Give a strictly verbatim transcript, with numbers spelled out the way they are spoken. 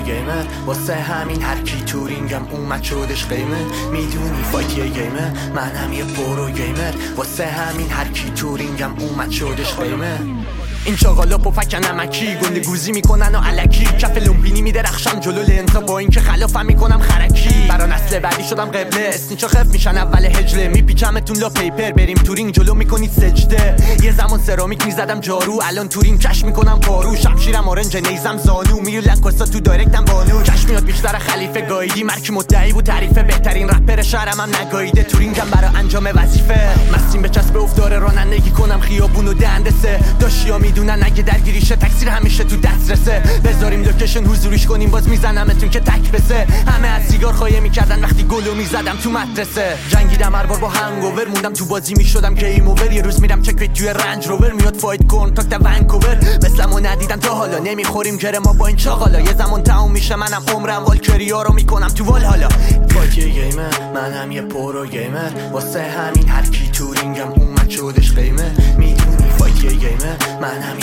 گیمر، واسه همین هر کی تورینگم اومد شدش قیمه. میدونی فایت یه گیمر، منم یه پرو گیمر، واسه همین هر کی تورینگم اومد شدش قیمه. این چاقالا پفک نمکی گنده گوزی میکنن و علکی، کف لومپینی میدرخشم جلو لنتا با اینکه خلافم میکنم خرکی. برا نسل بعدی شدم قبله، اسنیچا خف میشن اول هجله. میپیچمتون لا پیپر، بریم تورینگ جلو میکنید سجده. یه زمان سرامیک میزدم جارو، الان تورینگ کش میکنم پارو. شمشیرم آرنج نیزم زانو، میرلن کسا تو دایرکتم بانو. کش میاد بیشتر خلیفه گایدی، مرکی مدعی بود تعریفه. بهترین رپر شهرم هم نگاییده، تورینگم برا انجام وظیفه. مستیم به چسب افتاره رانندگی کنم خیابونو دندسه. داشیا میدونن اگه درگیریشه تکثیر همیشه تو دسترسه. بذاریم لوکیشن حضوریش کنیم، باز میزنمتون که تک بسه. همه از سیگار خواهی میکردن وقتی گلو میزدم تو مدرسه. جنگیدم هر بار با هنگوور، موندم تو بازی میشدم گیم اوور. یه روز میرم چک توی رنج روور، میاد فایت کن تاک تا ونکوور. مثلمو ندیدن تا حالا، نمیخوریم گره ما با این چاقالا. یه زمان تموم میشه منم عمرم والکریا رو میکنم تو وال. حالا فایت یه گیمر، منم یه پرو گیمر، واسه همین هر کی تورینگم اومد شدش قیمه. میدونی فایت یه گیمر، منم